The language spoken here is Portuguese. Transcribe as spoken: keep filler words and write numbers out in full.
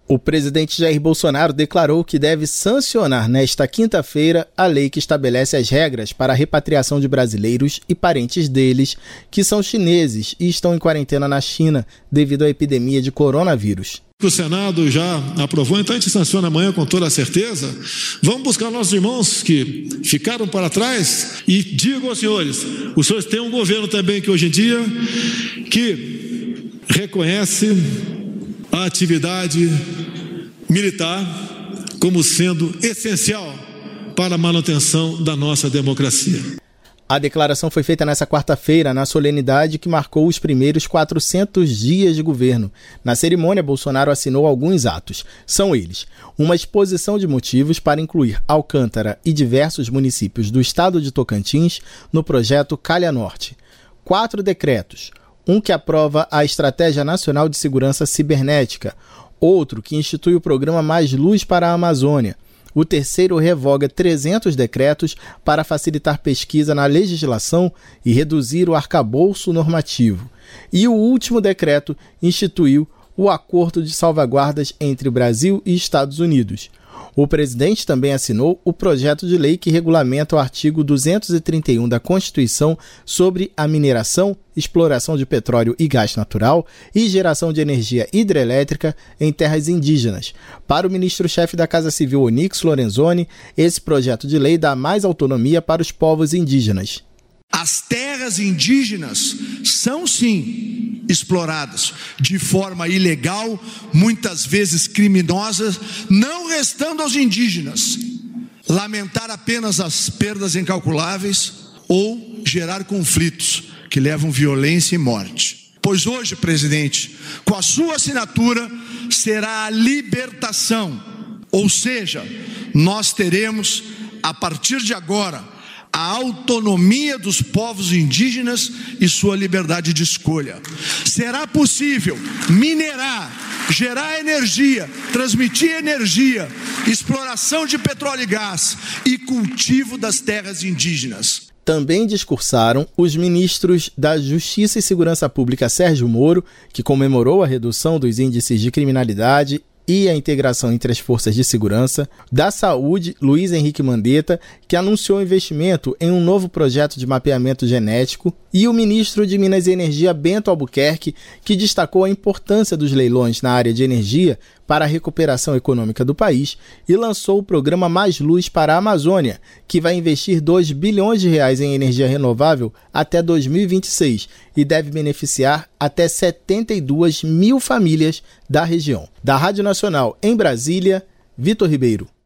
O presidente Jair Bolsonaro declarou que deve sancionar nesta quinta-feira a lei que estabelece as regras para a repatriação de brasileiros e parentes deles que são chineses e estão em quarentena na China devido à epidemia de coronavírus. O Senado já aprovou, então a gente sanciona amanhã com toda a certeza. Vamos buscar nossos irmãos que ficaram para trás e digo aos senhores, os senhores têm um governo também que hoje em dia que reconhece a atividade militar como sendo essencial para a manutenção da nossa democracia. A declaração foi feita nesta quarta-feira, na solenidade que marcou os primeiros quatrocentos dias de governo. Na cerimônia, Bolsonaro assinou alguns atos. São eles: uma exposição de motivos para incluir Alcântara e diversos municípios do estado de Tocantins no projeto Calha Norte. Quatro decretos. Um que aprova a Estratégia Nacional de Segurança Cibernética. Outro que institui o programa Mais Luz para a Amazônia. O terceiro revoga trezentos decretos para facilitar pesquisa na legislação e reduzir o arcabouço normativo. E o último decreto instituiu o Acordo de Salvaguardas entre o Brasil e Estados Unidos. O presidente também assinou o projeto de lei que regulamenta o artigo duzentos e trinta e um da Constituição sobre a mineração, exploração de petróleo e gás natural e geração de energia hidrelétrica em terras indígenas. Para o ministro-chefe da Casa Civil, Onyx Lorenzoni, esse projeto de lei dá mais autonomia para os povos indígenas. As terras indígenas são, sim, exploradas de forma ilegal, muitas vezes criminosa, não restando aos indígenas lamentar apenas as perdas incalculáveis ou gerar conflitos que levam violência e morte. Pois hoje, presidente, com a sua assinatura, será a libertação, ou seja, nós teremos, a partir de agora, a autonomia dos povos indígenas e sua liberdade de escolha. Será possível minerar, gerar energia, transmitir energia, exploração de petróleo e gás e cultivo das terras indígenas. Também discursaram os ministros da Justiça e Segurança Pública Sérgio Moro, que comemorou a redução dos índices de criminalidade e a integração entre as forças de segurança, da Saúde, Luiz Henrique Mandetta, que anunciou investimento em um novo projeto de mapeamento genético, e o ministro de Minas e Energia, Bento Albuquerque, que destacou a importância dos leilões na área de energia para a recuperação econômica do país e lançou o programa Mais Luz para a Amazônia, que vai investir dois bilhões de reais em energia renovável até dois mil e vinte e seis e deve beneficiar até setenta e duas mil famílias da região. Da Rádio Nacional em Brasília, Vitor Ribeiro.